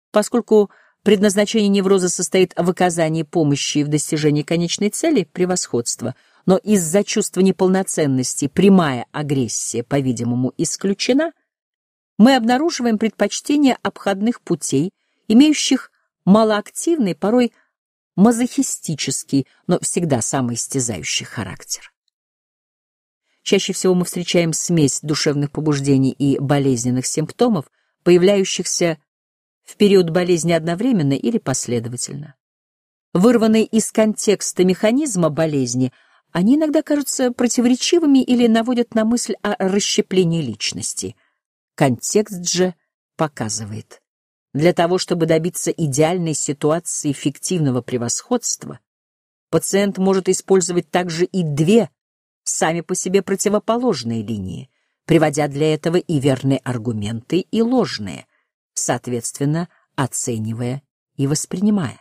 Поскольку предназначение невроза состоит в оказании помощи в достижении конечной цели — превосходства, но из-за чувства неполноценности прямая агрессия, по-видимому, исключена, мы обнаруживаем предпочтение обходных путей, имеющих малоактивный, порой мазохистический, но всегда самоистязающий характер. Чаще всего мы встречаем смесь душевных побуждений и болезненных симптомов, появляющихся в период болезни одновременно или последовательно. Вырванные из контекста механизма болезни, они иногда кажутся противоречивыми или наводят на мысль о расщеплении личности. Контекст же показывает: для того, чтобы добиться идеальной ситуации фиктивного превосходства, пациент может использовать также и две сами по себе противоположные линии, приводя для этого и верные аргументы, и ложные, соответственно, оценивая и воспринимая.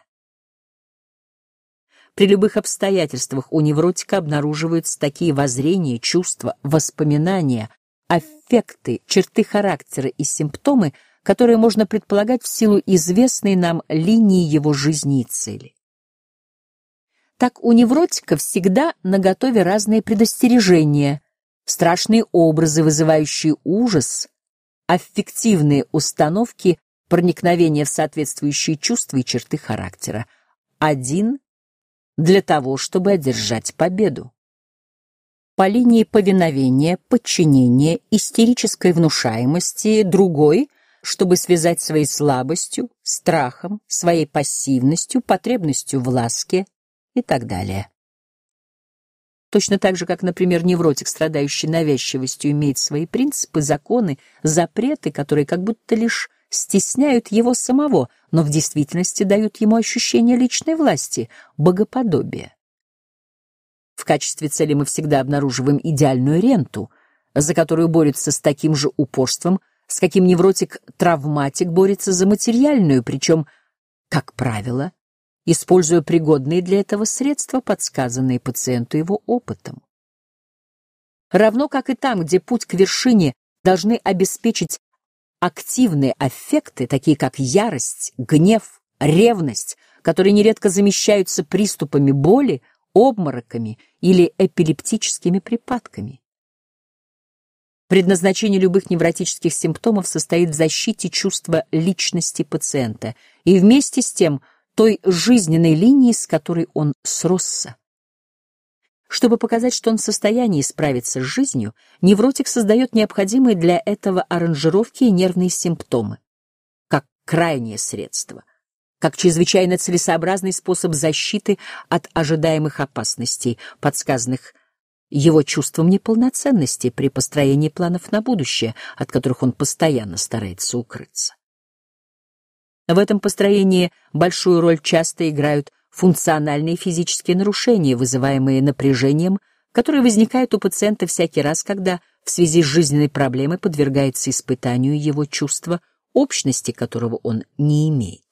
При любых обстоятельствах у невротика обнаруживаются такие воззрения, чувства, воспоминания, аффекты, черты характера и симптомы, которые можно предполагать в силу известной нам линии его жизни и цели. Так у невротика всегда наготове разные предостережения, страшные образы, вызывающие ужас, аффективные установки проникновения в соответствующие чувства и черты характера. Один для того, чтобы одержать победу. По линии повиновения, подчинения, истерической внушаемости, другой, чтобы связать своей слабостью, страхом, своей пассивностью, потребностью в ласке и так далее. Точно так же, как, например, невротик, страдающий навязчивостью, имеет свои принципы, законы, запреты, которые как будто лишь стесняют его самого, но в действительности дают ему ощущение личной власти, богоподобия. В качестве цели мы всегда обнаруживаем идеальную ренту, за которую борется с таким же упорством, с каким невротик-травматик борется за материальную, причем, как правило, используя пригодные для этого средства, подсказанные пациенту его опытом. Равно как и там, где путь к вершине должны обеспечить активные аффекты, такие как ярость, гнев, ревность, которые нередко замещаются приступами боли, обмороками или эпилептическими припадками. Предназначение любых невротических симптомов состоит в защите чувства личности пациента и вместе с тем той жизненной линии, с которой он сросся. Чтобы показать, что он в состоянии справиться с жизнью, невротик создает необходимые для этого аранжировки и нервные симптомы, как крайнее средство, как чрезвычайно целесообразный способ защиты от ожидаемых опасностей, подсказанных его чувством неполноценности при построении планов на будущее, от которых он постоянно старается укрыться. В этом построении большую роль часто играют функциональные физические нарушения, вызываемые напряжением, которое возникает у пациента всякий раз, когда в связи с жизненной проблемой подвергается испытанию его чувства, общности которого он не имеет.